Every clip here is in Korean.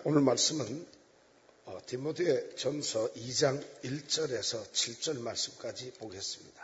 오늘 말씀은 디모데 전서 2장 1절에서 7절 말씀까지 보겠습니다.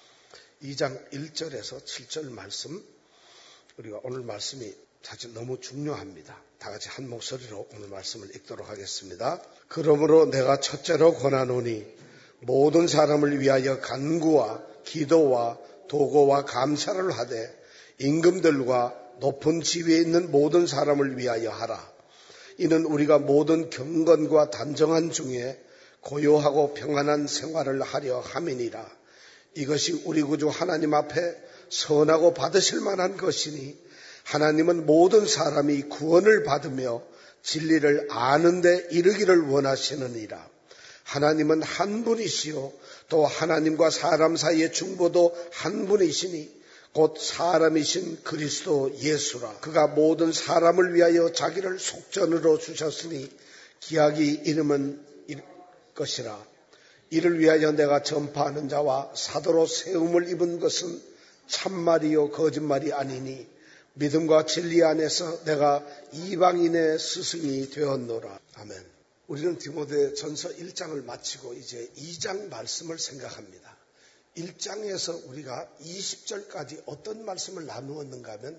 2장 1절에서 7절 말씀, 우리가 오늘 말씀이 사실 너무 중요합니다. 다 같이 한 목소리로 오늘 말씀을 읽도록 하겠습니다. 그러므로 내가 첫째로 권하노니 모든 사람을 위하여 간구와 기도와 도고와 감사를 하되 임금들과 높은 지위에 있는 모든 사람을 위하여 하라. 이는 우리가 모든 경건과 단정한 중에 고요하고 평안한 생활을 하려 함이니라. 이것이 우리 구주 하나님 앞에 선하고 받으실 만한 것이니 하나님은 모든 사람이 구원을 받으며 진리를 아는 데 이르기를 원하시느니라. 하나님은 한 분이시요 또 하나님과 사람 사이의 중보도 한 분이시니 곧 사람이신 그리스도 예수라. 그가 모든 사람을 위하여 자기를 속전으로 주셨으니 기약이 이름은 것이라. 이를 위하여 내가 전파하는 자와 사도로 세움을 입은 것은 참말이요 거짓말이 아니니 믿음과 진리 안에서 내가 이방인의 스승이 되었노라. 아멘. 우리는 디모데 전서 1장을 마치고 이제 2장 말씀을 생각합니다. 1장에서 우리가 20절까지 어떤 말씀을 나누었는가 하면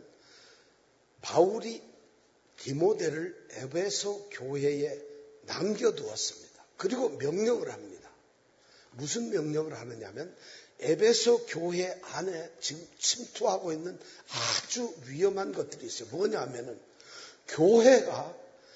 바울이 디모데를 에베소 교회에 남겨두었습니다. 그리고 명령을 합니다. 무슨 명령을 하느냐면 에베소 교회 안에 지금 침투하고 있는 아주 위험한 것들이 있어요. 뭐냐 하면은 교회가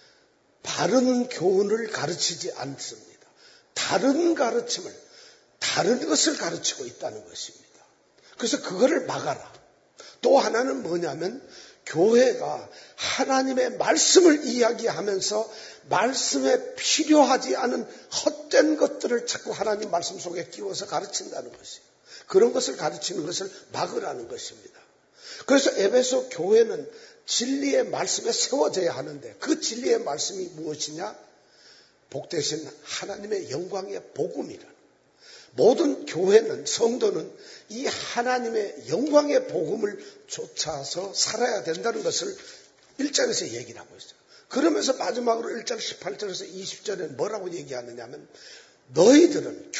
바른 교훈을 가르치지 않습니다. 다른 가르침을, 다른 것을 가르치고 있다는 것입니다. 그래서 그거를 막아라. 또 하나는 뭐냐면 교회가 하나님의 말씀을 이야기하면서 말씀에 필요하지 않은 헛된 것들을 자꾸 하나님 말씀 속에 끼워서 가르친다는 것이에요. 그런 것을 가르치는 것을 막으라는 것입니다. 그래서 에베소 교회는 진리의 말씀에 세워져야 하는데 그 진리의 말씀이 무엇이냐? 복되신 하나님의 영광의 복음이라는. 모든 교회는, 성도는 이 하나님의 영광의 복음을 쫓아서 살아야 된다는 것을 1장에서 얘기를 하고 있어요. 그러면서 마지막으로 1장 18절에서 20절에 뭐라고 얘기하느냐 하면 너희들은,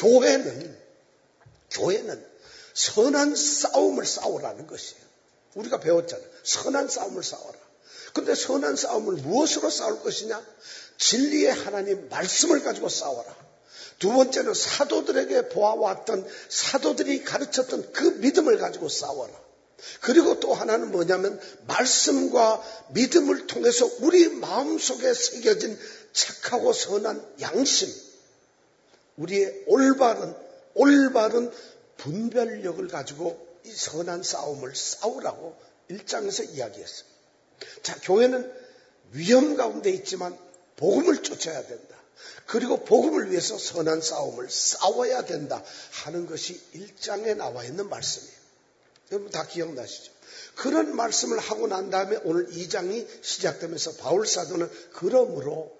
교회는 선한 싸움을 싸우라는 것이에요. 우리가 배웠잖아요. 선한 싸움을 싸워라. 그런데 선한 싸움을 무엇으로 싸울 것이냐? 진리의 하나님 말씀을 가지고 싸워라. 두 번째는 사도들에게 보아왔던, 사도들이 가르쳤던 그 믿음을 가지고 싸워라. 그리고 또 하나는 뭐냐면 말씀과 믿음을 통해서 우리 마음속에 새겨진 착하고 선한 양심, 우리의 올바른 분별력을 가지고 이 선한 싸움을 싸우라고 1장에서 이야기했어요. 자, 교회는 위험 가운데 있지만 복음을 쫓아야 된다. 그리고 복음을 위해서 선한 싸움을 싸워야 된다 하는 것이 1장에 나와 있는 말씀이에요. 여러분 다 기억나시죠? 그런 말씀을 하고 난 다음에 오늘 2장이 시작되면서 바울 사도는 그러므로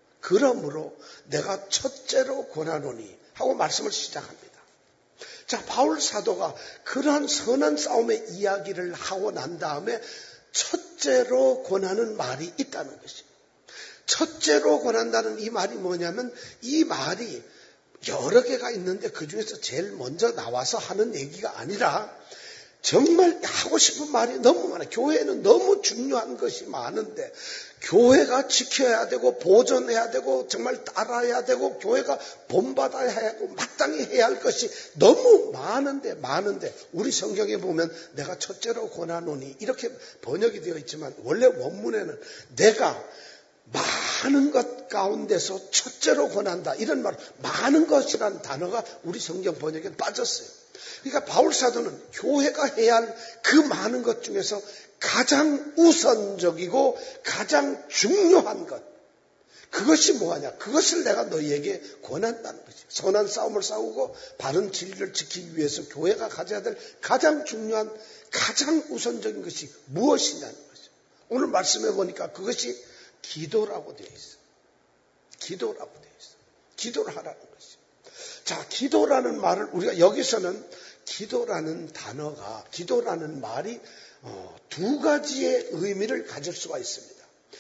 내가 첫째로 권하노니 하고 말씀을 시작합니다. 자, 바울 사도가 그러한 선한 싸움의 이야기를 하고 난 다음에 첫째로 권하는 말이 있다는 것입니다. 첫째로 권한다는 이 말이 뭐냐면 이 말이 여러 개가 있는데 그 중에서 제일 먼저 나와서 하는 얘기가 아니라 정말 하고 싶은 말이 너무 많아요. 교회에는 너무 중요한 것이 많은데 교회가 지켜야 되고 보존해야 되고 정말 따라야 되고 교회가 본받아야 하고 마땅히 해야 할 것이 너무 많은데 우리 성경에 보면 내가 첫째로 권하노니 이렇게 번역이 되어 있지만 원래 원문에는 내가 많은 것 가운데서 첫째로 권한다. 이런 말, 많은 것이라는 단어가 우리 성경 번역에 빠졌어요. 그러니까 바울 사도는 교회가 해야 할 그 많은 것 중에서 가장 우선적이고 가장 중요한 것, 그것이 뭐하냐? 그것을 내가 너희에게 권한다는 거지. 선한 싸움을 싸우고 바른 진리를 지키기 위해서 교회가 가져야 될 가장 중요한, 가장 우선적인 것이 무엇이냐는 거죠. 오늘 말씀해 보니까 그것이 기도라고 되어 있어요. 기도라고 되어 있어요. 기도를 하라는 것이죠. 자, 기도라는 말을 우리가 여기서는 기도라는 단어가, 기도라는 말이 두 가지의 의미를 가질 수가 있습니다.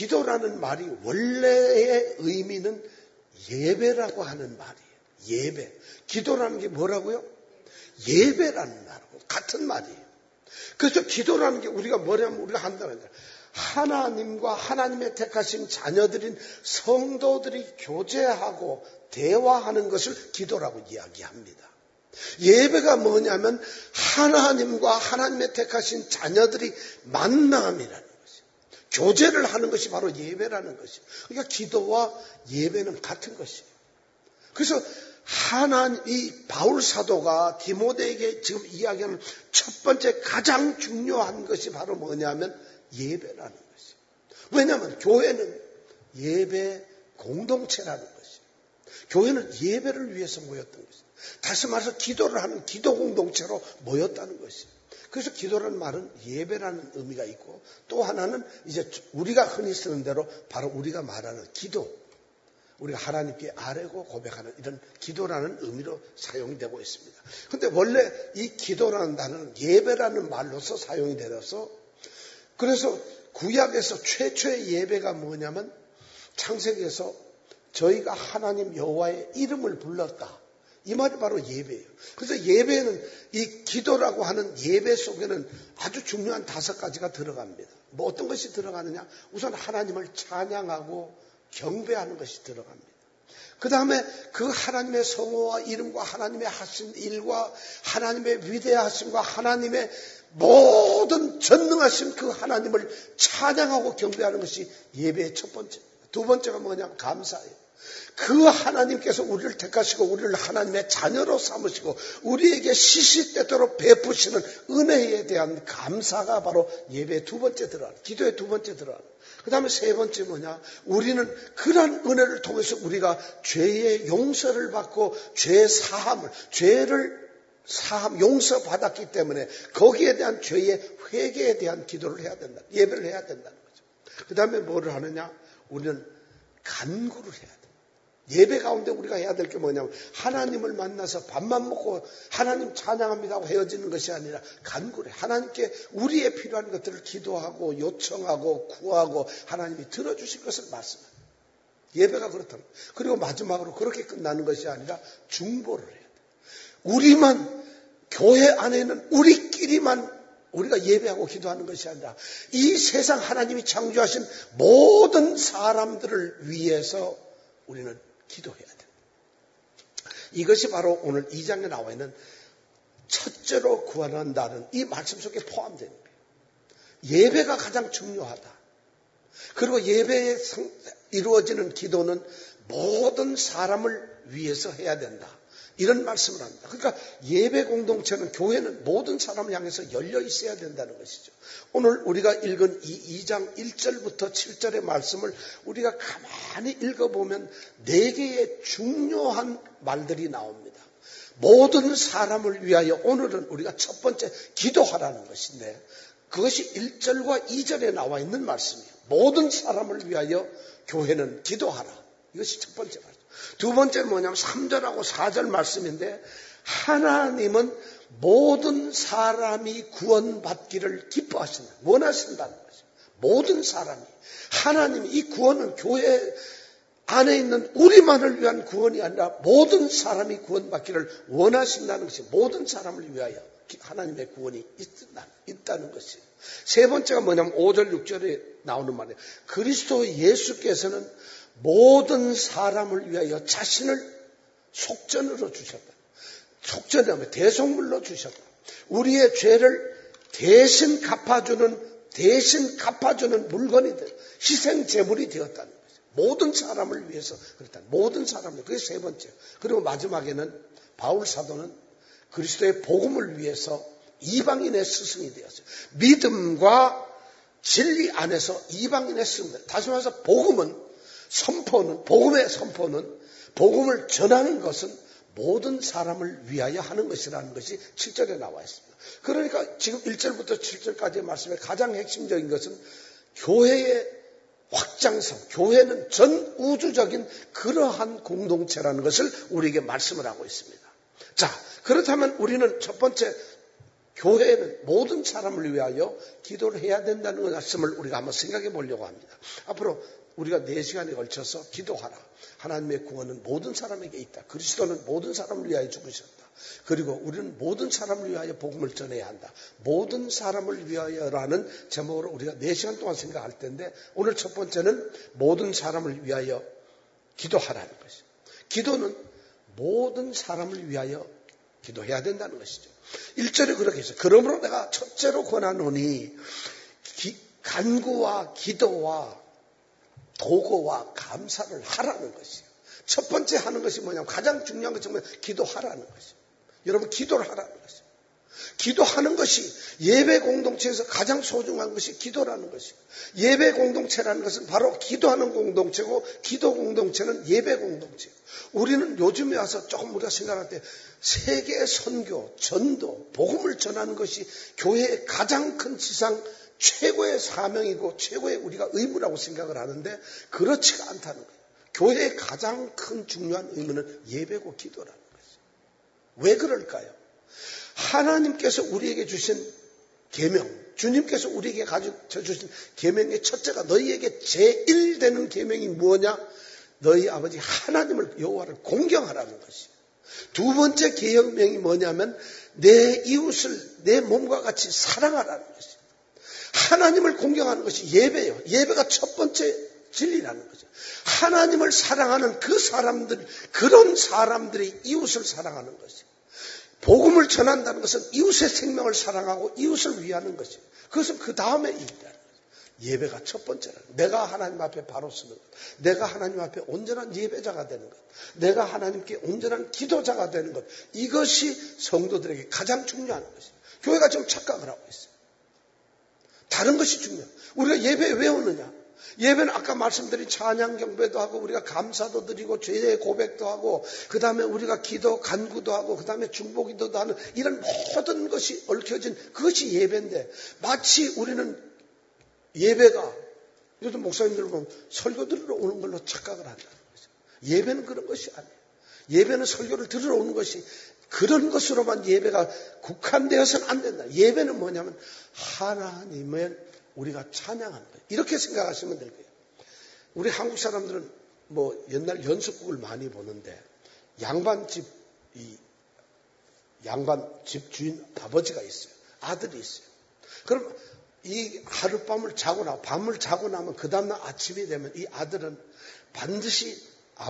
기도라는 말이 원래의 의미는 예배라고 하는 말이에요. 예배. 기도라는 게 뭐라고요? 예배라는 말하고 같은 말이에요. 그래서 기도라는 게 우리가 뭐냐면 우리가 한다는 거예요. 하나님과 하나님의 택하신 자녀들인 성도들이 교제하고 대화하는 것을 기도라고 이야기합니다. 예배가 뭐냐면 하나님과 하나님의 택하신 자녀들이 만남이라는 것이에요. 교제를 하는 것이 바로 예배라는 것이에요. 그러니까 기도와 예배는 같은 것이에요. 그래서 이 바울 사도가 디모데에게 지금 이야기하는 첫 번째 가장 중요한 것이 바로 뭐냐면 예배라는 것이에요. 왜냐하면 교회는 예배 공동체라는 것이에요. 교회는 예배를 위해서 모였던 것이에요. 다시 말해서 기도를 하는 기도 공동체로 모였다는 것이에요. 그래서 기도라는 말은 예배라는 의미가 있고 또 하나는 이제 우리가 흔히 쓰는 대로 바로 우리가 말하는 기도. 우리가 하나님께 아뢰고 고백하는 이런 기도라는 의미로 사용되고 있습니다. 그런데 원래 이 기도라는 단어는 예배라는 말로서 사용이 되어서 그래서 구약에서 최초의 예배가 뭐냐면 창세기에서 저희가 하나님 여호와의 이름을 불렀다. 이 말이 바로 예배예요. 그래서 예배는 이 기도라고 하는 예배 속에는 아주 중요한 5가지가 들어갑니다. 뭐 어떤 것이 들어가느냐? 우선 하나님을 찬양하고 경배하는 것이 들어갑니다. 그 다음에 그 하나님의 성호와 이름과 하나님의 하신 일과 하나님의 위대하심과 하나님의 모든 전능하신 그 하나님을 찬양하고 경배하는 것이 예배의 첫 번째. 두 번째가 뭐냐면 감사예요. 그 하나님께서 우리를 택하시고 우리를 하나님의 자녀로 삼으시고 우리에게 시시때때로 베푸시는 은혜에 대한 감사가 바로 예배의 두 번째 들어가요. 기도의 두 번째 들어가요. 그 다음에 세 번째 뭐냐? 우리는 그런 은혜를 통해서 우리가 죄의 용서를 받고 죄의 죄를 용서받았기 때문에 거기에 대한 죄의 회개에 대한 기도를 해야 된다. 예배를 해야 된다는 거죠. 그 다음에 뭐를 하느냐? 우리는 간구를 해야 돼. 예배 가운데 우리가 해야 될 게 뭐냐면 하나님을 만나서 밥만 먹고 하나님 찬양합니다 하고 헤어지는 것이 아니라 간구를 해. 하나님께 우리의 필요한 것들을 기도하고 요청하고 구하고 하나님이 들어주실 것을 말씀합니다. 예배가 그렇다는 거예요. 그리고 마지막으로 그렇게 끝나는 것이 아니라 중보를 해야 돼. 우리만 교회 안에는 우리끼리만 우리가 예배하고 기도하는 것이 아니라 이 세상 하나님이 창조하신 모든 사람들을 위해서 우리는 기도해야 됩니다. 이것이 바로 오늘 2장에 나와 있는 첫째로 구원한다는 이 말씀 속에 포함됩니다. 예배가 가장 중요하다. 그리고 예배에 이루어지는 기도는 모든 사람을 위해서 해야 된다. 이런 말씀을 합니다. 그러니까 예배 공동체는 교회는 모든 사람을 향해서 열려 있어야 된다는 것이죠. 오늘 우리가 읽은 이 2장 1절부터 7절의 말씀을 우리가 가만히 읽어보면 4개의 중요한 말들이 나옵니다. 모든 사람을 위하여 오늘은 우리가 첫 번째 기도하라는 것인데 그것이 1절과 2절에 나와 있는 말씀이에요. 모든 사람을 위하여 교회는 기도하라. 이것이 첫 번째 말씀. 두 번째는 뭐냐면 3절하고 4절 말씀인데 하나님은 모든 사람이 구원받기를 기뻐하신다. 원하신다는 거죠. 모든 사람이. 하나님이 이 구원은 교회 안에 있는 우리만을 위한 구원이 아니라 모든 사람이 구원받기를 원하신다는 것이 모든 사람을 위하여 하나님의 구원이 있다는 것이에요. 세 번째가 뭐냐면 5절 6절에 나오는 말이에요. 그리스도 예수께서는 모든 사람을 위하여 자신을 속전으로 주셨다. 속전이라면 대속물로 주셨다. 우리의 죄를 대신 갚아주는 물건이 되었다. 희생 제물이 되었다는 거죠. 모든 사람을 위해서 그렇다. 모든 사람을. 그게 세 번째. 그리고 마지막에는 바울 사도는 그리스도의 복음을 위해서 이방인의 스승이 되었어요. 믿음과 진리 안에서 이방인의 스승. 다시 말해서 복음의 선포는 복음을 전하는 것은 모든 사람을 위하여 하는 것이라는 것이 7절에 나와 있습니다. 그러니까 지금 1절부터 7절까지의 말씀의 가장 핵심적인 것은 교회의 확장성, 교회는 전 우주적인 그러한 공동체라는 것을 우리에게 말씀을 하고 있습니다. 자, 그렇다면 우리는 첫 번째 교회는 모든 사람을 위하여 기도를 해야 된다는 말씀을 우리가 한번 생각해 보려고 합니다. 앞으로 우리가 4시간에 걸쳐서 기도하라. 하나님의 구원은 모든 사람에게 있다. 그리스도는 모든 사람을 위하여 죽으셨다. 그리고 우리는 모든 사람을 위하여 복음을 전해야 한다. 모든 사람을 위하여라는 제목으로 우리가 4시간 동안 생각할 텐데, 오늘 첫 번째는 모든 사람을 위하여 기도하라는 것이죠. 기도는 모든 사람을 위하여 기도해야 된다는 것이죠. 1절에 그렇게 했어요. 그러므로 내가 첫째로 권하노니 간구와 기도와 도고와 감사를 하라는 것이에요. 첫 번째 하는 것이 뭐냐면, 가장 중요한 것이 뭐냐면 기도하라는 것이에요. 여러분, 기도를 하라는 것이에요. 기도하는 것이 예배 공동체에서 가장 소중한 것이 기도라는 것이에요. 예배 공동체라는 것은 바로 기도하는 공동체고, 기도 공동체는 예배 공동체예요. 우리는 요즘에 와서 조금 우리가 생각할 때 세계 선교, 전도, 복음을 전하는 것이 교회의 가장 큰 지상 최고의 사명이고 최고의 우리가 의무라고 생각을 하는데, 그렇지가 않다는 거예요. 교회의 가장 큰 중요한 의무는 예배고 기도라는 거죠. 왜 그럴까요? 하나님께서 우리에게 주신 계명, 주님께서 우리에게 가르쳐 주신 계명의 첫째가, 너희에게 제1되는 계명이 뭐냐? 너희 아버지 하나님을, 여호와를 공경하라는 것이에요. 두 번째 계명이 뭐냐면 내 이웃을 내 몸과 같이 사랑하라는 것이에요. 하나님을 공경하는 것이 예배예요. 예배가 첫 번째 진리라는 거죠. 하나님을 사랑하는 그 사람들, 그런 사람들이 이웃을 사랑하는 것이에요. 복음을 전한다는 것은 이웃의 생명을 사랑하고 이웃을 위하는 것이에요. 그것은 그 다음에 일이라는 거죠. 예배가 첫 번째라는 거예요. 내가 하나님 앞에 바로 서는 것, 내가 하나님 앞에 온전한 예배자가 되는 것, 내가 하나님께 온전한 기도자가 되는 것, 이것이 성도들에게 가장 중요한 것이에요. 교회가 지금 착각을 하고 있어요. 다른 것이 중요해요. 우리가 예배에 왜 오느냐? 예배는 아까 말씀드린 찬양 경배도 하고, 우리가 감사도 드리고, 죄의 고백도 하고, 그 다음에 우리가 기도 간구도 하고, 그 다음에 중보기도도 하는 이런 모든 것이 얽혀진 그것이 예배인데, 마치 우리는 예배가 요즘 목사님들 보면 설교 들으러 오는 걸로 착각을 한다는 거죠. 예배는 그런 것이 아니에요. 예배는 설교를 들으러 오는 것이, 그런 것으로만 예배가 국한되어서는 안 된다. 예배는 뭐냐면 하나님을 우리가 찬양하는 거예요. 이렇게 생각하시면 될 거예요. 우리 한국 사람들은 뭐 옛날 연속극을 많이 보는데, 양반집 주인 아버지가 있어요. 아들이 있어요. 그럼 이 하룻밤을 자고 밤을 자고 나면 그 다음날 아침이 되면 이 아들은 반드시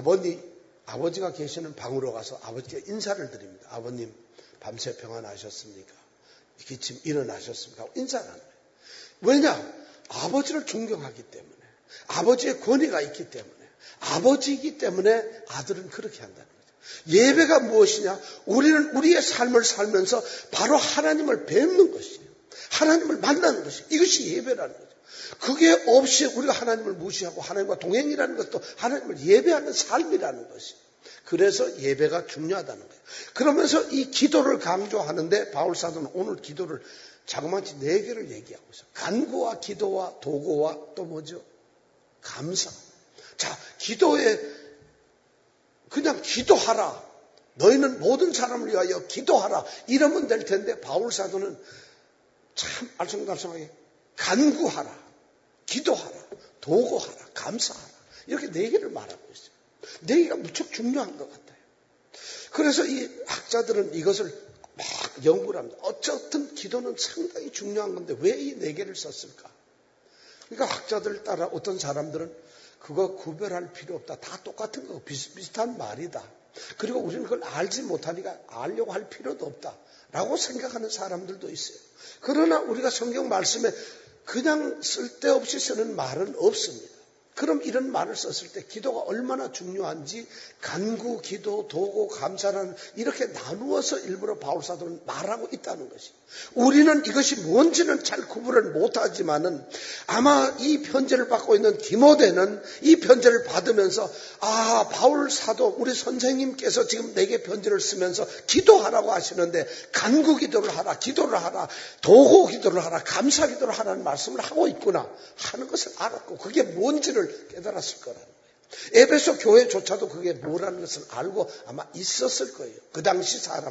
아버지가 계시는 방으로 가서 아버지께 인사를 드립니다. 아버님, 밤새 평안하셨습니까? 기침 일어나셨습니까? 하고 인사를 하는 거예요. 왜냐? 아버지를 존경하기 때문에, 아버지의 권위가 있기 때문에, 아버지이기 때문에 아들은 그렇게 한다는 거죠. 예배가 무엇이냐? 우리는 우리의 삶을 살면서 바로 하나님을 뵙는 것이에요. 하나님을 만나는 것이에요. 이것이 예배라는 거죠. 그게 없이 우리가 하나님을 무시하고 하나님과 동행이라는 것도 하나님을 예배하는 삶이라는 것이에요. 그래서 예배가 중요하다는 거예요. 그러면서 이 기도를 강조하는데, 바울 사도는 오늘 기도를 자그마치 4개를 얘기하고 있어요. 간구와 기도와 도고와 또 뭐죠? 감사. 자, 기도에 그냥 기도하라, 너희는 모든 사람을 위하여 기도하라, 이러면 될 텐데, 바울 사도는 참 알쏭달쏭하게 간구하라, 기도하라, 도고하라, 감사하라, 이렇게 4개를 말하고 있어요. 4개가 무척 중요한 것 같아요. 그래서 이 학자들은 이것을 막 연구를 합니다. 어쨌든 기도는 상당히 중요한 건데 왜 이 4개를 썼을까? 그러니까 학자들 따라 어떤 사람들은 그거 구별할 필요 없다, 다 똑같은 거, 비슷비슷한 말이다, 그리고 우리는 그걸 알지 못하니까 알려고 할 필요도 없다 라고 생각하는 사람들도 있어요. 그러나 우리가 성경 말씀에 그냥 쓸데없이 쓰는 말은 없습니다. 그럼 이런 말을 썼을 때 기도가 얼마나 중요한지 간구, 기도, 도고, 감사라는 이렇게 나누어서 일부러 바울 사도는 말하고 있다는 것이. 우리는 이것이 뭔지는 잘 구분을 못하지만은 아마 이 편지를 받고 있는 디모데는 이 편지를 받으면서 바울 사도 우리 선생님께서 지금 내게 편지를 쓰면서 기도하라고 하시는데 간구 기도를 하라, 기도를 하라, 도고 기도를 하라, 감사 기도를 하라는 말씀을 하고 있구나 하는 것을 알았고 그게 뭔지를 깨달았을 거라는 거예요. 에베소 교회조차도 그게 뭐라는 것을 알고 아마 있었을 거예요. 그 당시 사람들은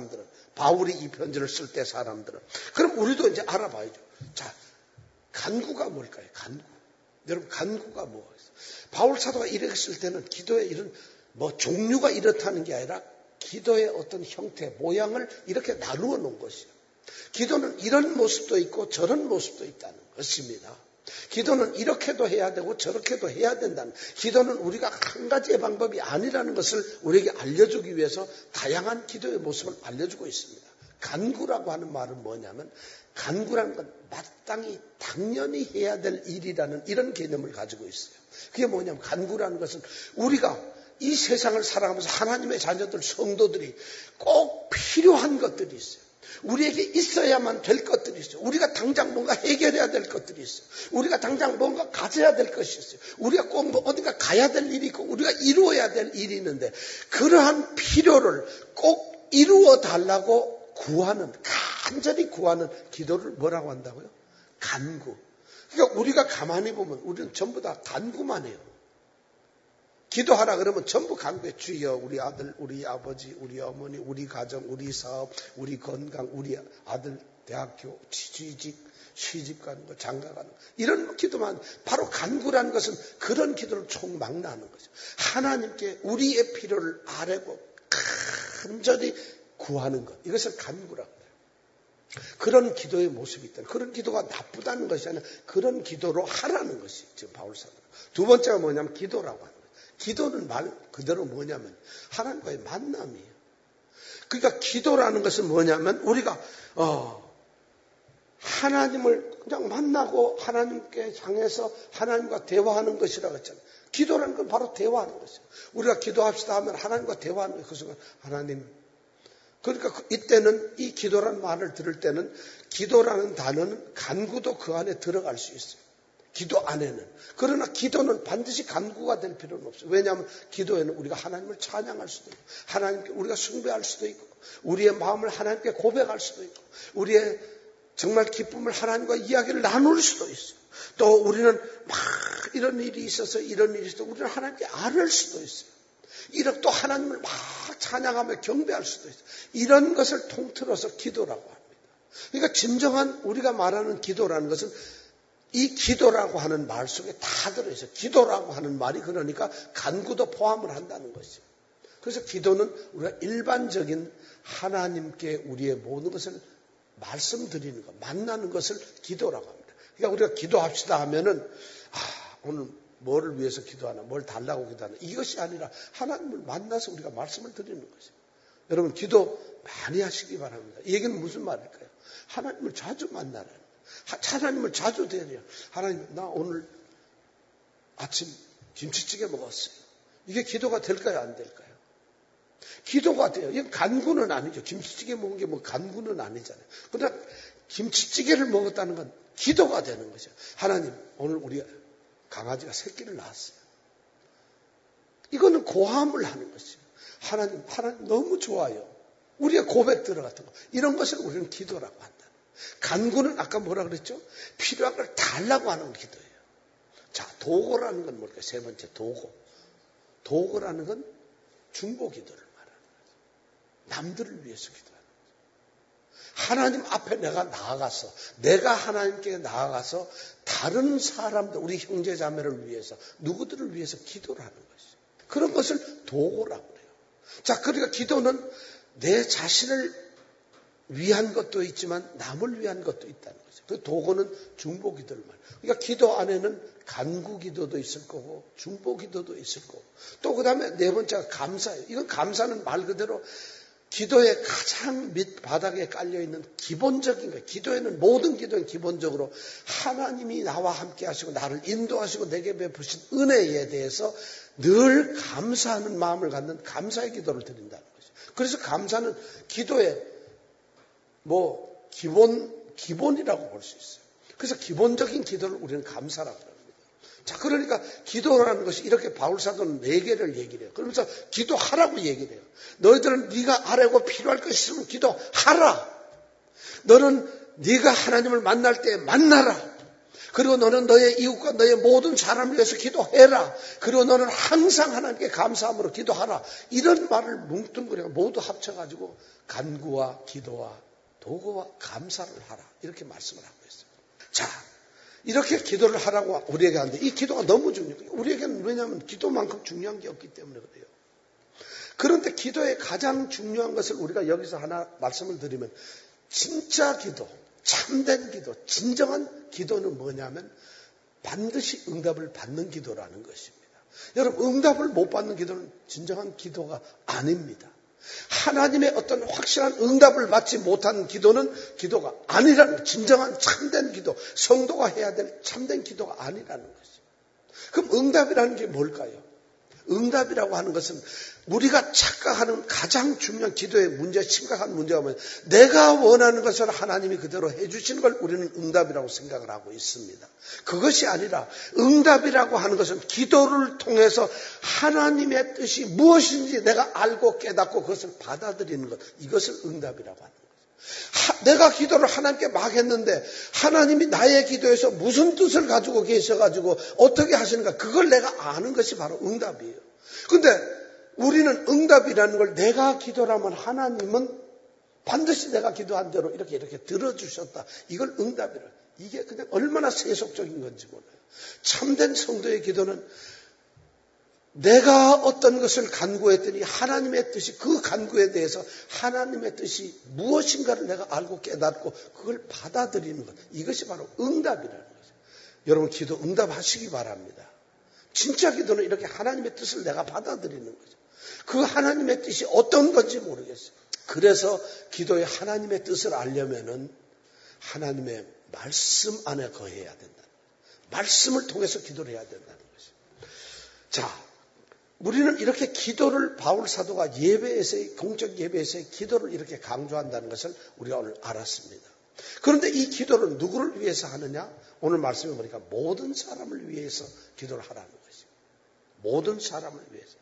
바울이 이 편지를 쓸 때 사람들은. 그럼 우리도 이제 알아봐야죠. 자, 간구가 뭘까요? 간구. 여러분, 간구가 뭐예요? 바울 사도가 이렇게 쓸 때는 기도의 이런 종류가 이렇다는 게 아니라 기도의 어떤 형태, 모양을 이렇게 나누어 놓은 것이에요. 기도는 이런 모습도 있고 저런 모습도 있다는 것입니다. 기도는 이렇게도 해야 되고 저렇게도 해야 된다는, 기도는 우리가 한 가지의 방법이 아니라는 것을 우리에게 알려주기 위해서 다양한 기도의 모습을 알려주고 있습니다. 간구라고 하는 말은 뭐냐면, 간구라는 건 마땅히 당연히 해야 될 일이라는 이런 개념을 가지고 있어요. 그게 뭐냐면, 간구라는 것은 우리가 이 세상을 살아가면서 하나님의 자녀들, 성도들이 꼭 필요한 것들이 있어요. 우리에게 있어야만 될 것들이 있어요. 우리가 당장 뭔가 해결해야 될 것들이 있어요. 우리가 당장 뭔가 가져야 될 것이 있어요. 우리가 꼭 어딘가 가야 될 일이 있고 우리가 이루어야 될 일이 있는데, 그러한 필요를 꼭 이루어 달라고 구하는, 간절히 구하는 기도를 뭐라고 한다고요? 간구. 그러니까 우리가 가만히 보면 우리는 전부 다 간구만 해요. 기도하라 그러면 전부 간구해. 주여, 우리 아들, 우리 아버지, 우리 어머니, 우리 가정, 우리 사업, 우리 건강, 우리 아들 대학교, 취직, 시집 가는 거, 장가 가는 거, 이런 기도만. 바로 간구라는 것은 그런 기도를 총망라하는 거죠. 하나님께 우리의 필요를 아뢰고 간절히 구하는 것, 이것을 간구라고 해요. 그런 기도의 모습이 있다. 그런 기도가 나쁘다는 것이 아니라 그런 기도로 하라는 것이 지금 바울 사도. 두 번째가 뭐냐면 기도라고 하는 거예요. 기도는 말 그대로 뭐냐면 하나님과의 만남이에요. 그러니까 기도라는 것은 뭐냐면 우리가 하나님을 그냥 만나고 하나님께 향해서 하나님과 대화하는 것이라고 했잖아요. 기도라는 건 바로 대화하는 것이에요. 우리가 기도합시다 하면 하나님과 대화하는 거예요. 그 순간 하나님. 그러니까 이때는 이 기도라는 말을 들을 때는 기도라는 단어는 간구도 그 안에 들어갈 수 있어요. 기도 안에는. 그러나 기도는 반드시 간구가 될 필요는 없어요. 왜냐하면 기도에는 우리가 하나님을 찬양할 수도 있고, 하나님께 우리가 숭배할 수도 있고, 우리의 마음을 하나님께 고백할 수도 있고, 우리의 정말 기쁨을 하나님과 이야기를 나눌 수도 있어요. 또 우리는 막 이런 일이 있어서 우리는 하나님께 아뢰을 수도 있어요. 이렇게 또 하나님을 막 찬양하며 경배할 수도 있어요. 이런 것을 통틀어서 기도라고 합니다. 그러니까 진정한 우리가 말하는 기도라는 것은 이 기도라고 하는 말 속에 다 들어있어요. 기도라고 하는 말이 그러니까 간구도 포함을 한다는 것이죠. 그래서 기도는 우리가 일반적인 하나님께 우리의 모든 것을 말씀드리는 것, 만나는 것을 기도라고 합니다. 그러니까 우리가 기도합시다 하면은 오늘 뭐를 위해서 기도하나, 뭘 달라고 기도하나, 이것이 아니라 하나님을 만나서 우리가 말씀을 드리는 것이죠. 여러분 기도 많이 하시기 바랍니다. 이 얘기는 무슨 말일까요? 하나님을 자주 만나라는, 하나님을 자주 대해요. 하나님, 나 오늘 아침 김치찌개 먹었어요. 이게 기도가 될까요, 안 될까요? 기도가 돼요. 이건 간구는 아니죠. 김치찌개 먹은 게 뭐 간구는 아니잖아요. 그러나 김치찌개를 먹었다는 건 기도가 되는 거죠. 하나님, 오늘 우리 강아지가 새끼를 낳았어요. 이거는 고함을 하는 것이죠. 하나님 너무 좋아요. 우리의 고백들 같은 거, 이런 것을 우리는 기도라고 한다. 간구는 아까 뭐라 그랬죠? 필요한 걸 달라고 하는 기도예요. 자, 도고라는 건 뭘까요? 세 번째, 도고. 도고라는 건 중보 기도를 말하는 거죠. 남들을 위해서 기도하는 거죠. 하나님 앞에 내가 하나님께 나아가서 다른 사람들, 우리 형제 자매를 위해서, 누구들을 위해서 기도를 하는 것이죠. 그런 것을 도고라고 그래요. 자, 그러니까 기도는 내 자신을 위한 것도 있지만 남을 위한 것도 있다는 거죠. 그 도고는 중보 기도를 말해요. 그러니까 기도 안에는 간구 기도도 있을 거고 중보 기도도 있을 거고, 또 그 다음에 네 번째가 감사예요. 이건 감사는 말 그대로 기도의 가장 밑바닥에 깔려있는 기본적인 거예요. 기도에는, 모든 기도는 기본적으로 하나님이 나와 함께 하시고 나를 인도하시고 내게 베푸신 은혜에 대해서 늘 감사하는 마음을 갖는 감사의 기도를 드린다는 거죠. 그래서 감사는 기도의 기본이라고 볼 수 있어요. 그래서 기본적인 기도를 우리는 감사라고 합니다. 자, 그러니까 기도라는 것이 이렇게 바울 사도는 4개를 얘기를 해요. 그러면서 기도하라고 얘기를 해요. 너희들은 네가 아뢰고 필요할 것이 있으면 기도하라. 너는 네가 하나님을 만날 때 만나라. 그리고 너는 너의 이웃과 너의 모든 사람을 위해서 기도해라. 그리고 너는 항상 하나님께 감사함으로 기도하라. 이런 말을 뭉뚱그려 모두 합쳐가지고 간구와 기도와 도구와 감사를 하라. 이렇게 말씀을 하고 있어요. 자, 이렇게 기도를 하라고 우리에게 하는데 이 기도가 너무 중요해요. 우리에게는 왜냐하면 기도만큼 중요한 게 없기 때문에 그래요. 그런데 기도의 가장 중요한 것을 우리가 여기서 하나 말씀을 드리면 진짜 기도, 참된 기도, 진정한 기도는 뭐냐면 반드시 응답을 받는 기도라는 것입니다. 여러분, 응답을 못 받는 기도는 진정한 기도가 아닙니다. 하나님의 어떤 확실한 응답을 받지 못하는 기도는 기도가 아니라는, 진정한 참된 기도, 성도가 해야 될 참된 기도가 아니라는 것입니다. 그럼 응답이라는 게 뭘까요? 응답이라고 하는 것은 우리가 착각하는 가장 중요한 기도의 문제, 심각한 문제가 뭐냐면 내가 원하는 것을 하나님이 그대로 해주시는 걸 우리는 응답이라고 생각을 하고 있습니다. 그것이 아니라 응답이라고 하는 것은 기도를 통해서 하나님의 뜻이 무엇인지 내가 알고 깨닫고 그것을 받아들이는 것, 이것을 응답이라고 하는 거예요. 내가 기도를 하나님께 막 했는데 하나님이 나의 기도에서 무슨 뜻을 가지고 계셔가지고 어떻게 하시는가, 그걸 내가 아는 것이 바로 응답이에요. 근데 우리는 응답이라는 걸 내가 기도라면 하나님은 반드시 내가 기도한 대로 이렇게 들어주셨다. 이걸 응답이라. 이게 그냥 얼마나 세속적인 건지 몰라요. 참된 성도의 기도는 내가 어떤 것을 간구했더니 하나님의 뜻이, 그 간구에 대해서 하나님의 뜻이 무엇인가를 내가 알고 깨닫고 그걸 받아들이는 것. 이것이 바로 응답이라는 거죠. 여러분, 기도 응답하시기 바랍니다. 진짜 기도는 이렇게 하나님의 뜻을 내가 받아들이는 거죠. 그 하나님의 뜻이 어떤 건지 모르겠어요. 그래서 기도에 하나님의 뜻을 알려면은 하나님의 말씀 안에 거해야 된다. 말씀을 통해서 기도를 해야 된다는 것이죠. 자, 우리는 이렇게 기도를 바울 사도가 예배에서의, 공적 예배에서의 기도를 이렇게 강조한다는 것을 우리가 오늘 알았습니다. 그런데 이 기도를 누구를 위해서 하느냐? 오늘 말씀해 보니까 모든 사람을 위해서 기도를 하라는 것입니다. 모든 사람을 위해서.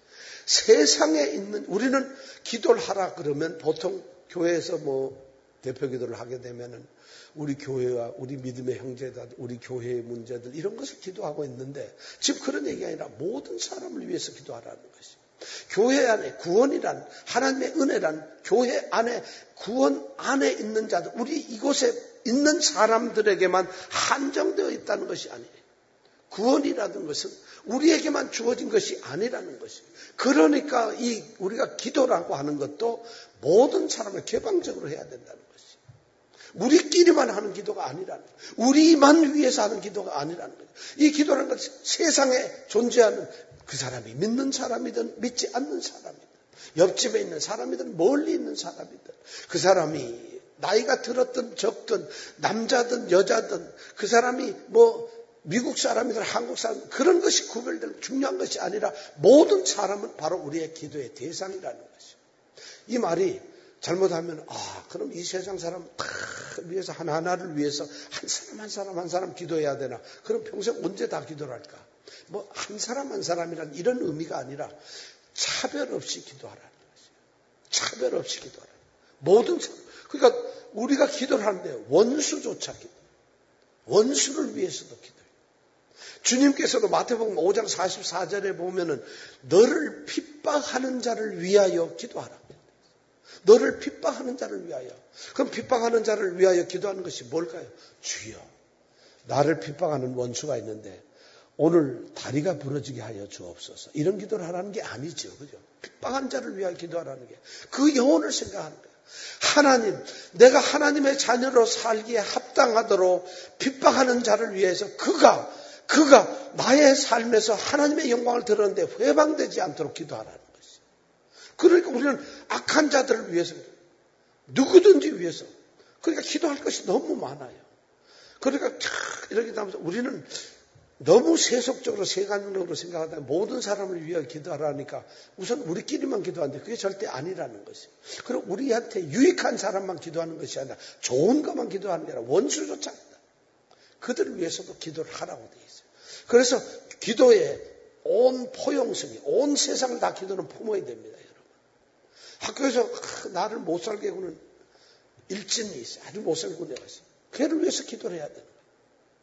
세상에 있는, 우리는 기도를 하라 그러면 보통 교회에서 대표 기도를 하게 되면은 우리 교회와 우리 믿음의 형제들, 우리 교회의 문제들, 이런 것을 기도하고 있는데 지금 그런 얘기가 아니라 모든 사람을 위해서 기도하라는 것입니다. 교회 안에 구원이란, 하나님의 은혜란, 교회 안에 구원 안에 있는 자들, 우리 이곳에 있는 사람들에게만 한정되어 있다는 것이 아니에요. 구원이라는 것은 우리에게만 주어진 것이 아니라는 것입니다. 그러니까 우리가 기도라고 하는 것도 모든 사람을 개방적으로 해야 된다는 것입니다. 우리끼리만 하는 기도가 아니라는 거예요. 우리만 위해서 하는 기도가 아니라는 거예요. 이 기도라는 것은 세상에 존재하는 그 사람이 믿는 사람이든 믿지 않는 사람이든, 옆집에 있는 사람이든 멀리 있는 사람이든, 그 사람이 나이가 들었든 적든 남자든 여자든, 그 사람이 미국 사람이든 한국 사람, 그런 것이 구별될 중요한 것이 아니라 모든 사람은 바로 우리의 기도의 대상이라는 것이죠. 이 말이 잘못하면 그럼 이 세상 사람 다 위해서 하나하나를 위해서 한 사람 기도해야 되나? 그럼 평생 언제 다 기도를 할까? 한 사람 한 사람이란 이런 의미가 아니라 차별 없이 기도하라는 것이에요. 차별 없이 기도하라. 모든 사람. 그러니까 우리가 기도를 하는데 원수조차 기도. 원수를 위해서도 기도해요. 주님께서도 마태복음 5장 44절에 보면은 너를 핍박하는 자를 위하여 기도하라. 너를 핍박하는 자를 위하여. 그럼 핍박하는 자를 위하여 기도하는 것이 뭘까요? 주여, 나를 핍박하는 원수가 있는데 오늘 다리가 부러지게 하여 주옵소서. 이런 기도를 하라는 게 아니죠. 그죠? 핍박한 자를 위하여 기도하라는 게 그 영혼을 생각하는 거예요. 하나님, 내가 하나님의 자녀로 살기에 합당하도록 핍박하는 자를 위해서 그가 나의 삶에서 하나님의 영광을 드러내는데 회방되지 않도록 기도하라는 것이죠. 그러니까 우리는 악한 자들을 위해서, 누구든지 위해서, 그러니까 기도할 것이 너무 많아요. 그러니까 이렇게 하면서 우리는 너무 세속적으로 세간적으로 생각하다 모든 사람을 위하여 기도하라니까 우선 우리끼리만 기도하는데 그게 절대 아니라는 것이에요. 그리고 우리한테 유익한 사람만 기도하는 것이 아니라 좋은 것만 기도하는 게 아니라 원수조차 그들을 위해서도 기도를 하라고 되어 있어요. 그래서 기도의 온 포용성이, 온 세상을 다 기도는 품어야 됩니다, 여러분. 학교에서 나를 못 살게 구는 일진이 있어요. 아주 못 살게 구는 애가 있어요. 걔를 위해서 기도를 해야 되는 거예요.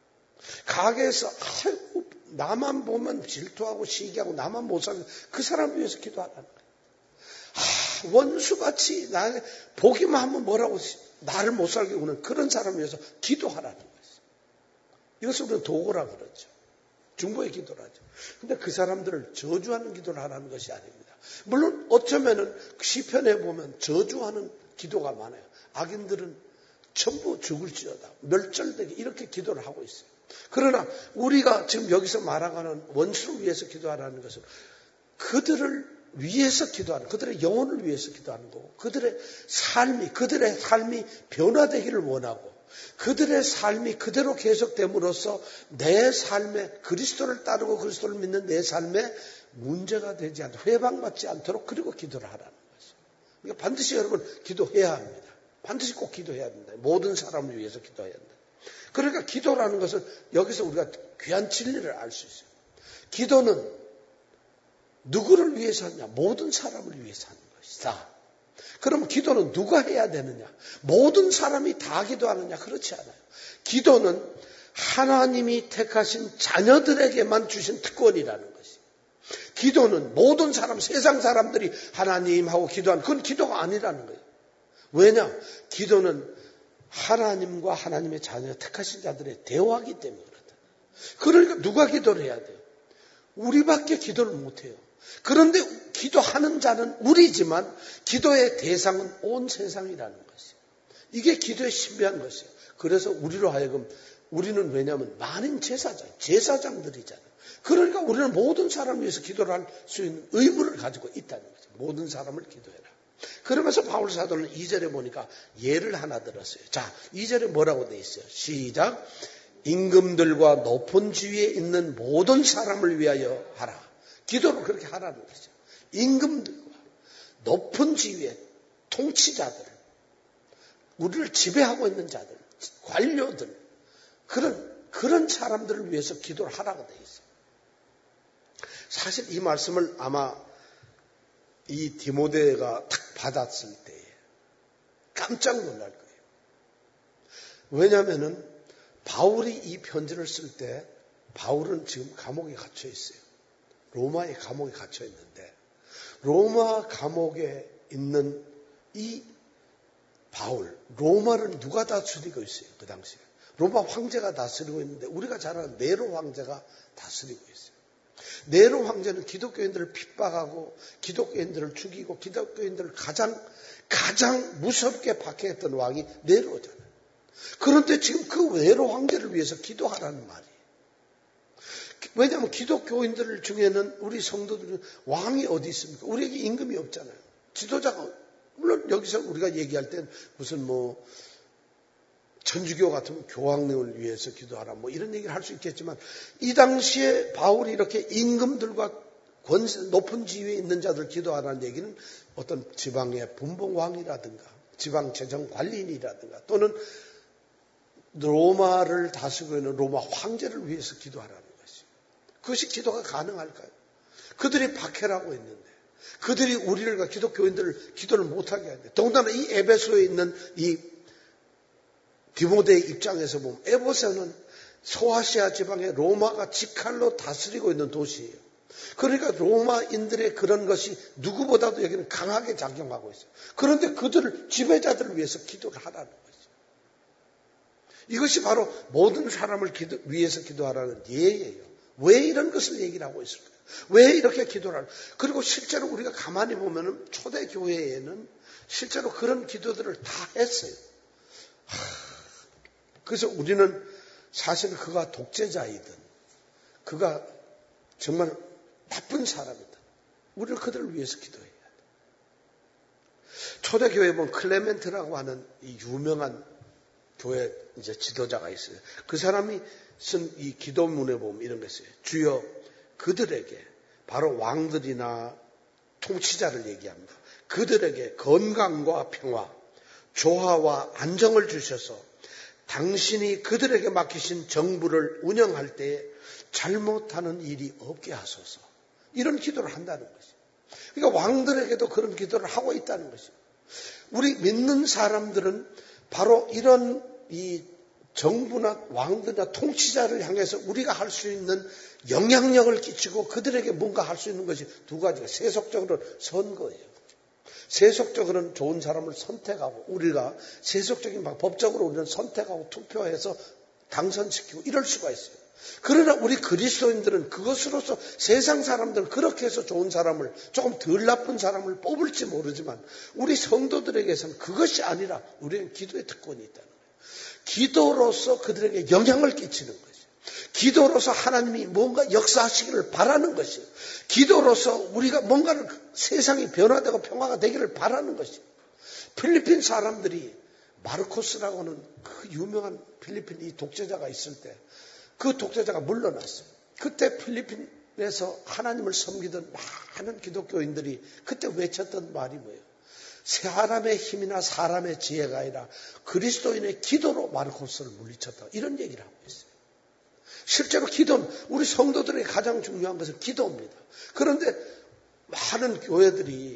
가게에서 아이고 나만 보면 질투하고 시기하고 나만 못 살게 그 사람을 위해서 기도하라는 거예요. 원수같이 나 보기만 하면 뭐라고 나를 못 살게 구는 그런 사람을 위해서 기도하라는 거예요. 이것을 우리는 도구라 그러죠. 중보의 기도라죠. 근데 그 사람들을 저주하는 기도를 하라는 것이 아닙니다. 물론 어쩌면은 시편에 보면 저주하는 기도가 많아요. 악인들은 전부 죽을지어다. 멸절되게 이렇게 기도를 하고 있어요. 그러나 우리가 지금 여기서 말하는 원수를 위해서 기도하라는 것은 그들을 위해서 기도하는, 그들의 영혼을 위해서 기도하는 거고, 그들의 삶이 변화되기를 원하고, 그들의 삶이 그대로 계속됨으로써 내 삶에 그리스도를 따르고 그리스도를 믿는 내 삶에 문제가 되지 않도록, 회방받지 않도록 그리고 기도를 하라는 것이죠. 그러니까 반드시 여러분 기도해야 합니다. 반드시 꼭 기도해야 합니다. 모든 사람을 위해서 기도해야 합니다. 그러니까 기도라는 것은 여기서 우리가 귀한 진리를 알 수 있어요. 기도는 누구를 위해서 하느냐? 모든 사람을 위해서 하는 것이다. 그럼 기도는 누가 해야 되느냐? 모든 사람이 다 기도하느냐? 그렇지 않아요. 기도는 하나님이 택하신 자녀들에게만 주신 특권이라는 것이. 기도는 모든 사람, 세상 사람들이 하나님하고 기도하는 그건 기도가 아니라는 거예요. 왜냐? 기도는 하나님과 하나님의 자녀 택하신 자들의 대화이기 때문에 그렇다. 그러니까 누가 기도를 해야 돼요? 우리밖에 기도를 못해요. 그런데 기도하는 자는 우리지만 기도의 대상은 온 세상이라는 것이에요. 이게 기도의 신비한 것이에요. 그래서 우리로 하여금 우리는 왜냐하면 만인 제사장들이잖아요. 그러니까 우리는 모든 사람을 위해서 기도를 할 수 있는 의무를 가지고 있다는 거죠. 모든 사람을 기도해라. 그러면서 바울 사도는 2절에 보니까 예를 하나 들었어요. 자, 2절에 뭐라고 돼 있어요? 시작. 임금들과 높은 지위에 있는 모든 사람을 위하여 하라. 기도를 그렇게 하라는 거죠. 임금들과 높은 지위의 통치자들, 우리를 지배하고 있는 자들, 관료들, 그런 사람들을 위해서 기도를 하라고 돼 있어요. 사실 이 말씀을 아마 이 디모데가 딱 받았을 때 깜짝 놀랄 거예요. 왜냐하면은 바울이 이 편지를 쓸 때 바울은 지금 감옥에 갇혀 있어요. 로마의 감옥에 갇혀 있는데 로마 감옥에 있는 이 바울, 로마를 누가 다스리고 있어요? 그 당시에. 로마 황제가 다스리고 있는데 우리가 잘 아는 네로 황제가 다스리고 있어요. 네로 황제는 기독교인들을 핍박하고 기독교인들을 죽이고 기독교인들을 가장 무섭게 박해했던 왕이 네로잖아요. 그런데 지금 그 네로 황제를 위해서 기도하라는 말이에요. 왜냐하면 기독교인들 중에는 우리 성도들은 왕이 어디 있습니까? 우리에게 임금이 없잖아요. 지도자가 물론 여기서 우리가 얘기할 땐 무슨 천주교 같은 교황님을 위해서 기도하라 이런 얘기를 할 수 있겠지만 이 당시에 바울이 이렇게 임금들과 높은 지위에 있는 자들 기도하라는 얘기는 어떤 지방의 분봉왕이라든가 지방 재정 관리인이라든가 또는 로마를 다스리고 있는 로마 황제를 위해서 기도하라는 것이죠. 그것이 기도가 가능할까요? 그들이 박해라고 했는데 그들이 우리를 기독교인들을 기도를 못하게 하는데 더군다나 이 에베소에 있는 이 디모데의 입장에서 보면 에베소는 소아시아 지방의 로마가 직할로 다스리고 있는 도시예요. 그러니까 로마인들의 그런 것이 누구보다도 여기는 강하게 작용하고 있어요. 그런데 그들을 지배자들을 위해서 기도를 하라는 거죠. 이것이 바로 모든 사람을 위해서 기도하라는 예예요. 왜 이런 것을 얘기를 하고 있을까요? 왜 이렇게 기도를 하는? 그리고 실제로 우리가 가만히 보면은 초대 교회에는 실제로 그런 기도들을 다 했어요. 그래서 우리는 사실 그가 독재자이든 그가 정말 나쁜 사람이든 우리는 그들을 위해서 기도해야 돼. 초대교회에 보면 클레멘트라고 하는 이 유명한 교회 이제 지도자가 있어요. 그 사람이 쓴 이 기도문에 보면 이런 게 있어요. 주여 그들에게 바로 왕들이나 통치자를 얘기합니다. 그들에게 건강과 평화, 조화와 안정을 주셔서 당신이 그들에게 맡기신 정부를 운영할 때에 잘못하는 일이 없게 하소서. 이런 기도를 한다는 것이죠. 그러니까 왕들에게도 그런 기도를 하고 있다는 것이죠. 우리 믿는 사람들은 바로 이런 이 정부나 왕들이나 통치자를 향해서 우리가 할 수 있는 영향력을 끼치고 그들에게 뭔가 할 수 있는 것이 두 가지가 세속적으로는 선거예요. 세속적으로는 좋은 사람을 선택하고 우리가 세속적인 법적으로 우리는 선택하고 투표해서 당선시키고 이럴 수가 있어요. 그러나 우리 그리스도인들은 그것으로서 세상 사람들은 그렇게 해서 좋은 사람을 조금 덜 나쁜 사람을 뽑을지 모르지만 우리 성도들에게서는 그것이 아니라 우리는 기도의 특권이 있다는 거예요. 기도로서 그들에게 영향을 끼치는 거죠. 기도로서 하나님이 뭔가 역사하시기를 바라는 것이에요. 기도로서 우리가 뭔가를 세상이 변화되고 평화가 되기를 바라는 것이에요. 필리핀 사람들이 마르코스라고 하는 그 유명한 필리핀 이 독재자가 있을 때 그 독재자가 물러났어요. 그때 필리핀에서 하나님을 섬기던 많은 기독교인들이 그때 외쳤던 말이 뭐예요? 사람의 힘이나 사람의 지혜가 아니라 그리스도인의 기도로 마르코스를 물리쳤다. 이런 얘기를 하고 있어요. 실제로 기도는 우리 성도들에게 가장 중요한 것은 기도입니다. 그런데 많은 교회들이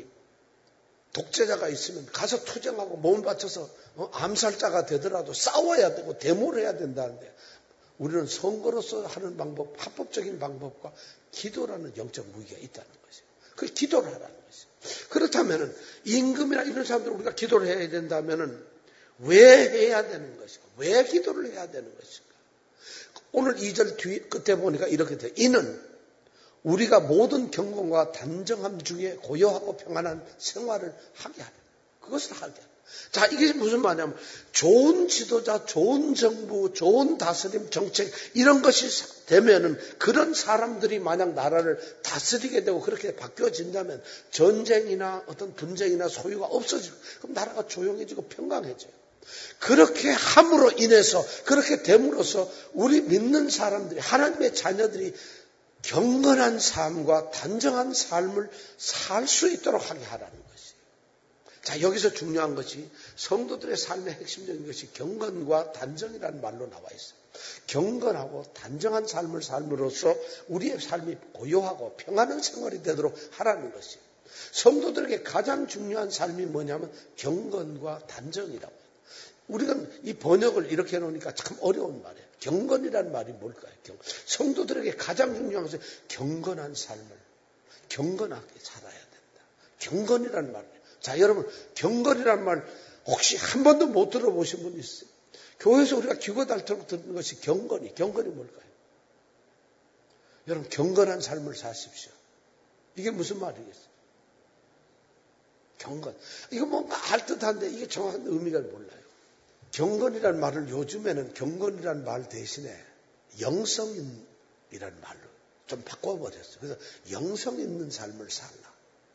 독재자가 있으면 가서 투쟁하고 몸을 바쳐서 암살자가 되더라도 싸워야 되고 데모를 해야 된다는데 우리는 선거로서 하는 방법, 합법적인 방법과 기도라는 영적 무기가 있다는 것이에요. 그 기도를 하라는 것이에요. 그렇다면 임금이나 이런 사람들 우리가 기도를 해야 된다면 왜 해야 되는 것인가? 왜 기도를 해야 되는 것인가? 오늘 2절 뒤 끝에 보니까 이렇게 돼요. 이는 우리가 모든 경건과 단정함 중에 고요하고 평안한 생활을 하게 하라. 그것을 하게 하라. 자, 이게 무슨 말이냐면 좋은 지도자, 좋은 정부, 좋은 다스림, 정책 이런 것이 되면은 그런 사람들이 만약 나라를 다스리게 되고 그렇게 바뀌어진다면 전쟁이나 어떤 분쟁이나 소유가 없어지고 그럼 나라가 조용해지고 평강해져요. 그렇게 함으로 인해서 그렇게 됨으로써 우리 믿는 사람들이 하나님의 자녀들이 경건한 삶과 단정한 삶을 살 수 있도록 하게 하라는 것이에요. 자, 여기서 중요한 것이 성도들의 삶의 핵심적인 것이 경건과 단정이라는 말로 나와 있어요. 경건하고 단정한 삶을 삶으로써 우리의 삶이 고요하고 평안한 생활이 되도록 하라는 것이에요. 성도들에게 가장 중요한 삶이 뭐냐면 경건과 단정이라고 해요. 우리가 이 번역을 이렇게 해놓으니까 참 어려운 말이에요. 경건이라는 말이 뭘까요? 성도들에게 가장 중요한 것은 경건한 삶을 경건하게 살아야 된다. 경건이라는 말이에요. 자, 여러분 경건이라는 말 혹시 한 번도 못 들어보신 분 있어요? 교회에서 우리가 기고달도록 듣는 것이 경건이 뭘까요? 여러분 경건한 삶을 사십시오. 이게 무슨 말이겠어요? 경건. 이거 뭔가 알듯한데 이게 정확한 의미가 몰라요. 경건이라는 말을 요즘에는 경건이라는 말 대신에 영성이라는 말로 좀 바꿔버렸어요. 그래서 영성 있는 삶을 살라.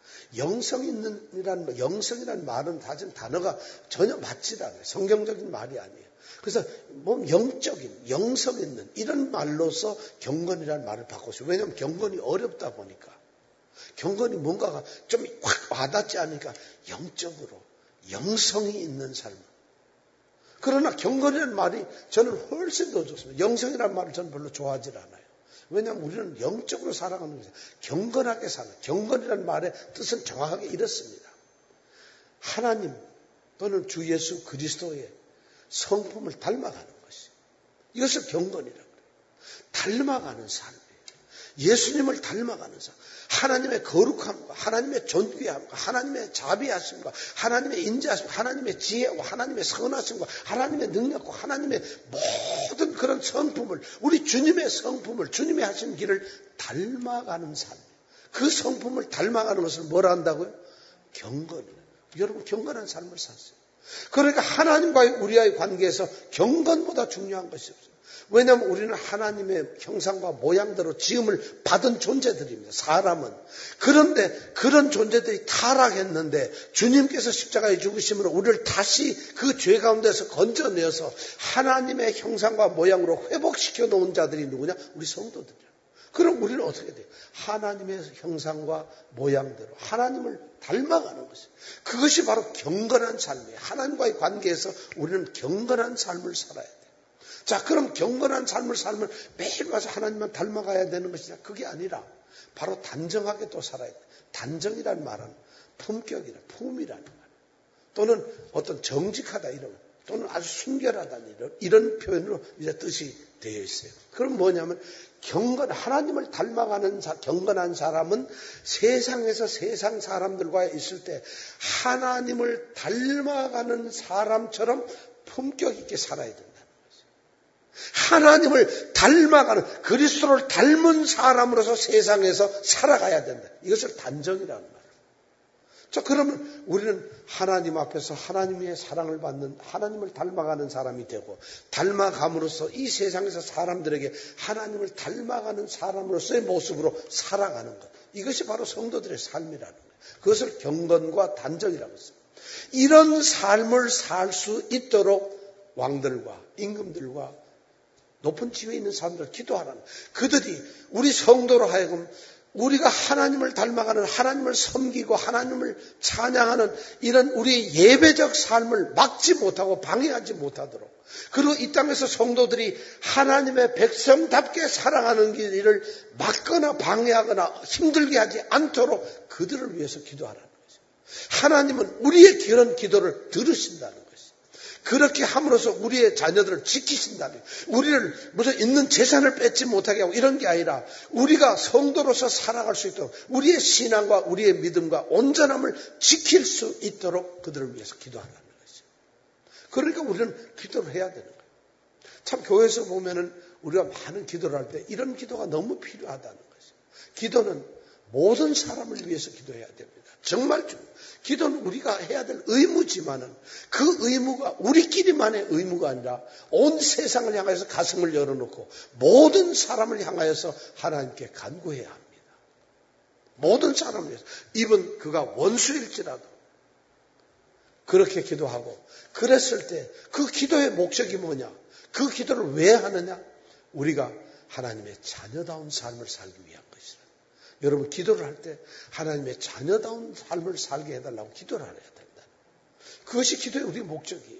영성이라는 말은 사실 단어가 전혀 맞지 않아요. 성경적인 말이 아니에요. 그래서 뭐 영적인, 영성 있는 이런 말로서 경건이라는 말을 바꿨어요. 왜냐하면 경건이 어렵다 보니까 경건이 뭔가가 좀 확 와닿지 않으니까 영적으로 영성이 있는 삶. 그러나 경건이라는 말이 저는 훨씬 더 좋습니다. 영성이라는 말을 저는 별로 좋아하지 않아요. 왜냐하면 우리는 영적으로 살아가는 것이죠. 경건하게 사는. 경건이라는 말의 뜻은 정확하게 이렇습니다. 하나님 또는 주 예수 그리스도의 성품을 닮아가는 것이. 이것을 경건이라고 해요. 닮아가는 삶이에요. 예수님을 닮아가는 삶. 하나님의 거룩함과 하나님의 존귀함과 하나님의 자비하심과 하나님의 인자하심, 하나님의 지혜와 하나님의 선하심과 하나님의 능력과 하나님의 모든 그런 성품을 우리 주님의 성품을 주님의 하신 길을 닮아가는 삶. 그 성품을 닮아가는 것을 뭐라 한다고요? 경건이에요. 여러분 경건한 삶을 사세요. 그러니까 하나님과의 우리와의 관계에서 경건보다 중요한 것이 없어요. 왜냐하면 우리는 하나님의 형상과 모양대로 지음을 받은 존재들입니다. 사람은. 그런데 그런 존재들이 타락했는데 주님께서 십자가에 죽으심으로 우리를 다시 그 죄 가운데서 건져내어서 하나님의 형상과 모양으로 회복시켜 놓은 자들이 누구냐? 우리 성도들이야. 그럼 우리는 어떻게 돼요? 하나님의 형상과 모양대로 하나님을 닮아가는 것이에요. 그것이 바로 경건한 삶이에요. 하나님과의 관계에서 우리는 경건한 삶을 살아야 돼요. 자, 그럼 경건한 삶을 살면 매일 와서 하나님만 닮아가야 되는 것이냐? 그게 아니라 바로 단정하게 또 살아야 돼요. 단정이란 말은 품격이라, 품이라는 말. 또는 어떤 정직하다 이런 또는 아주 순결하다는 이런 표현으로 이제 뜻이 되어 있어요. 그럼 뭐냐면 하나님을 닮아가는 경건한 사람은 세상에서 세상 사람들과 있을 때 하나님을 닮아가는 사람처럼 품격 있게 살아야 된다는 거죠. 하나님을 닮아가는, 그리스도를 닮은 사람으로서 세상에서 살아가야 된다. 이것을 단정이라는 말이에요. 자, 그러면 우리는 하나님 앞에서 하나님의 사랑을 받는, 하나님을 닮아가는 사람이 되고, 닮아감으로써 이 세상에서 사람들에게 하나님을 닮아가는 사람으로서의 모습으로 살아가는 것. 이것이 바로 성도들의 삶이라는 거예요. 그것을 경건과 단정이라고 했어요. 이런 삶을 살 수 있도록 왕들과 임금들과 높은 지위에 있는 사람들 기도하라는 거예요. 그들이 우리 성도로 하여금 우리가 하나님을 닮아가는, 하나님을 섬기고 하나님을 찬양하는 이런 우리의 예배적 삶을 막지 못하고 방해하지 못하도록, 그리고 이 땅에서 성도들이 하나님의 백성답게 살아가는 길을 막거나 방해하거나 힘들게 하지 않도록 그들을 위해서 기도하라는 거죠. 하나님은 우리의 그런 기도를 들으신다는 거죠. 그렇게 함으로써 우리의 자녀들을 지키신다는 거예요. 우리를 무슨 있는 재산을 뺏지 못하게 하고 이런 게 아니라 우리가 성도로서 살아갈 수 있도록 우리의 신앙과 우리의 믿음과 온전함을 지킬 수 있도록 그들을 위해서 기도하라는 거죠. 그러니까 우리는 기도를 해야 되는 거예요. 참 교회에서 보면은 우리가 많은 기도를 할 때 이런 기도가 너무 필요하다는 거죠. 기도는 모든 사람을 위해서 기도해야 됩니다. 정말 기도는 우리가 해야 될 의무지만은 그 의무가 우리끼리만의 의무가 아니라 온 세상을 향해서 가슴을 열어놓고 모든 사람을 향하여서 하나님께 간구해야 합니다. 모든 사람을 위해서. 이번 그가 원수일지라도 그렇게 기도하고, 그랬을 때 그 기도의 목적이 뭐냐? 그 기도를 왜 하느냐? 우리가 하나님의 자녀다운 삶을 살기 위한 것이라. 여러분, 기도를 할 때 하나님의 자녀다운 삶을 살게 해달라고 기도를 해야 된다. 그것이 기도의 우리 목적이에요.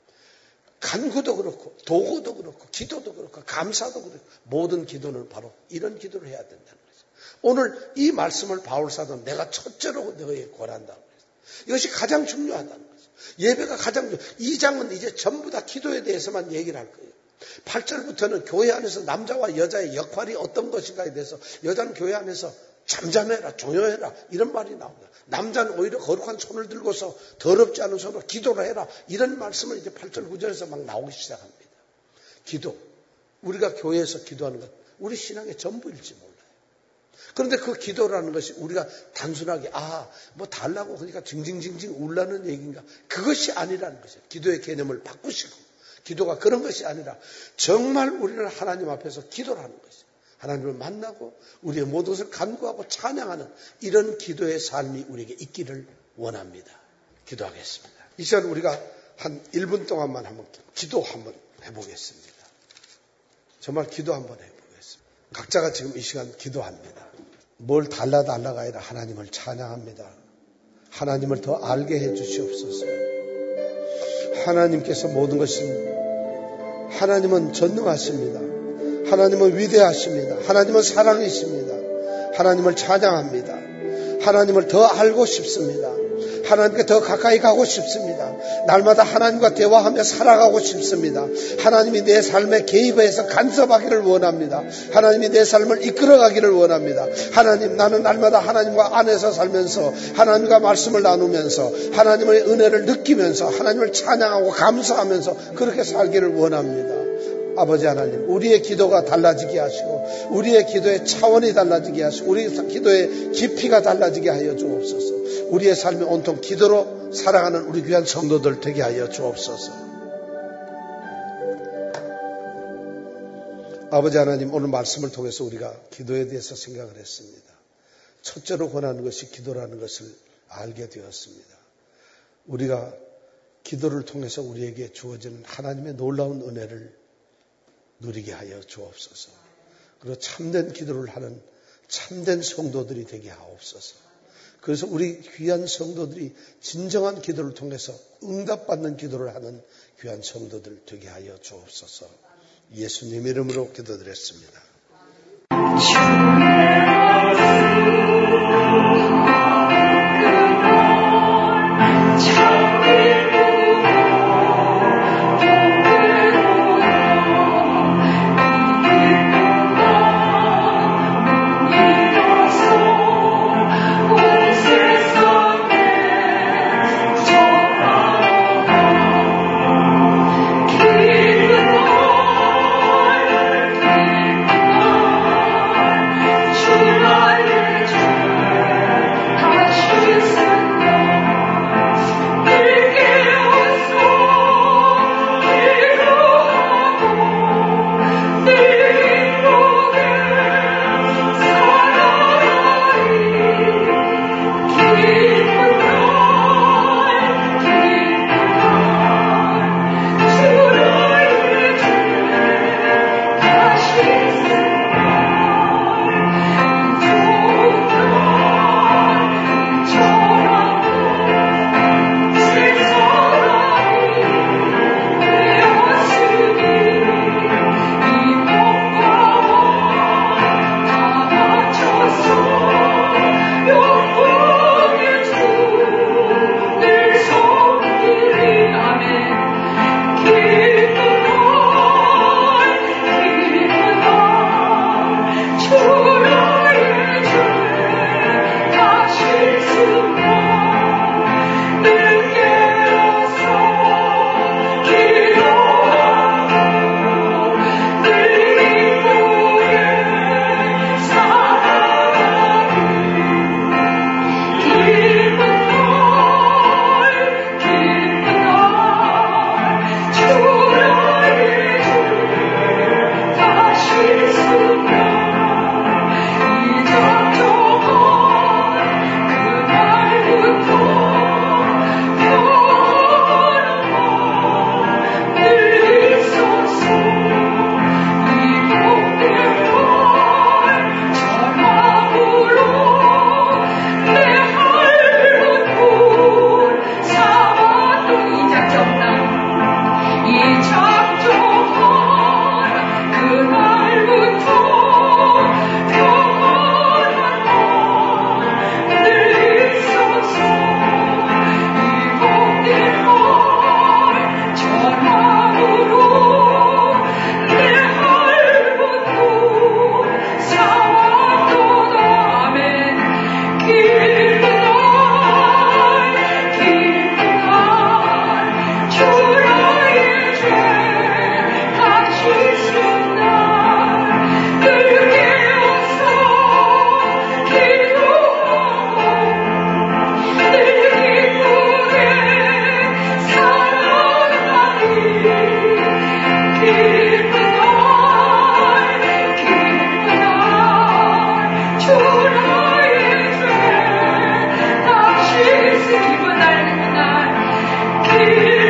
간구도 그렇고 도구도 그렇고 기도도 그렇고 감사도 그렇고 모든 기도는 바로 이런 기도를 해야 된다는 거죠. 오늘 이 말씀을 바울 사도는 내가 첫째로 너희에 권한다고 했어요. 이것이 가장 중요하다는 거죠. 예배가 가장 중요해요. 2장은 이제 전부 다 기도에 대해서만 얘기를 할 거예요. 8절부터는 교회 안에서 남자와 여자의 역할이 어떤 것인가에 대해서, 여자는 교회 안에서 잠잠해라, 조용해라 이런 말이 나옵니다. 남자는 오히려 거룩한 손을 들고서 더럽지 않은 손으로 기도를 해라, 이런 말씀을 이제 8절 9절에서 막 나오기 시작합니다. 기도, 우리가 교회에서 기도하는 것 우리 신앙의 전부일지 몰라요. 그런데 그 기도라는 것이 우리가 단순하게 뭐 달라고 그러니까 징징징징 울라는 얘기인가, 그것이 아니라는 것이에요. 기도의 개념을 바꾸시고, 기도가 그런 것이 아니라 정말 우리는 하나님 앞에서 기도를 하는 것이에요. 하나님을 만나고 우리의 모든 것을 간구하고 찬양하는 이런 기도의 삶이 우리에게 있기를 원합니다. 기도하겠습니다. 이 시간 우리가 한 1분 동안만 한번 기도 한번 해보겠습니다. 정말 기도 한번 해보겠습니다. 각자가 지금 이 시간 기도합니다. 뭘 달라가 아니라 하나님을 찬양합니다. 하나님을 더 알게 해 주시옵소서. 하나님께서 모든 것을, 하나님은 전능하십니다. 하나님은 위대하십니다. 하나님은 사랑이십니다. 하나님을 찬양합니다. 하나님을 더 알고 싶습니다. 하나님께 더 가까이 가고 싶습니다. 날마다 하나님과 대화하며 살아가고 싶습니다. 하나님이 내 삶에 개입해서 간섭하기를 원합니다. 하나님이 내 삶을 이끌어가기를 원합니다. 하나님, 나는 날마다 하나님과 안에서 살면서 하나님과 말씀을 나누면서 하나님의 은혜를 느끼면서 하나님을 찬양하고 감사하면서 그렇게 살기를 원합니다. 아버지 하나님, 우리의 기도가 달라지게 하시고 우리의 기도의 차원이 달라지게 하시고 우리의 기도의 깊이가 달라지게 하여 주옵소서. 우리의 삶이 온통 기도로 살아가는 우리 귀한 성도들 되게 하여 주옵소서. 아버지 하나님, 오늘 말씀을 통해서 우리가 기도에 대해서 생각을 했습니다. 첫째로 권하는 것이 기도라는 것을 알게 되었습니다. 우리가 기도를 통해서 우리에게 주어지는 하나님의 놀라운 은혜를 누리게 하여 주옵소서. 그리고 참된 기도를 하는 참된 성도들이 되게 하옵소서. 그래서 우리 귀한 성도들이 진정한 기도를 통해서 응답받는 기도를 하는 귀한 성도들 되게 하여 주옵소서. 예수님 이름으로 기도드렸습니다. 나의 죄 다시 기분 날리는 날